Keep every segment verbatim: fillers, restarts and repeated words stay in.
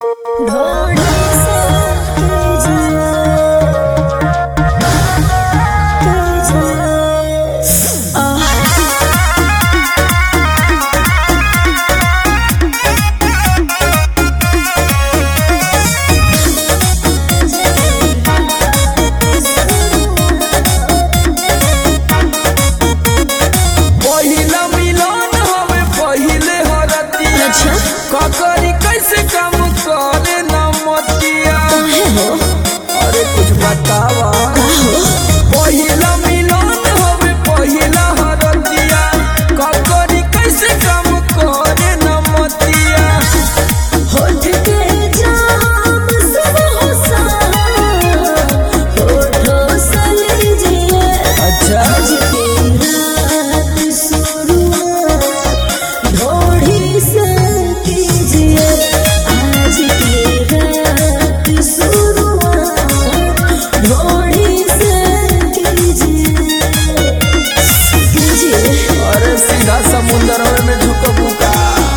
ककरी कैसे काम करे न मतिया। अरे कुछ बतावा। पहिला मिलन हवे पहिला हरतिया, ककरी कैसे काम करे न मतिया। होठ के जाम सब होसा होठो सलीजिए। अच्छा आज की रात शुरुआत ढोढ़ी से कीजिए। आज की रात शुरुआत ढोढ़ी से कीजिए कीजिए। अरे सीधा समुंदर में झुकबू का।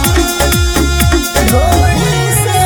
ढोढ़ी से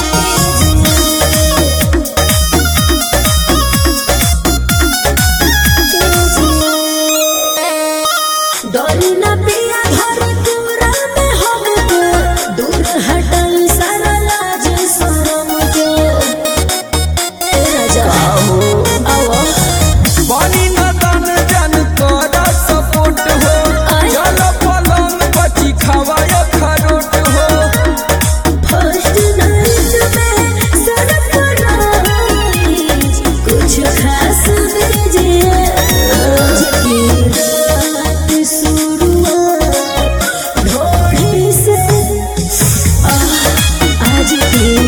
कीजिए। डोरी न पिया घर पूरा में हमके, दूर हटल सारा लाज शरम के। ए राजा आहो आओ बनी न तन जन तोरा सपोर्ट हो। चल पलंग बची खवाया खरोट हो। फर्स्ट नाइट में सरप्राइज कुछ खास दीजिए। आज की रात शुरुआत ढोढ़ी से। आह, आज की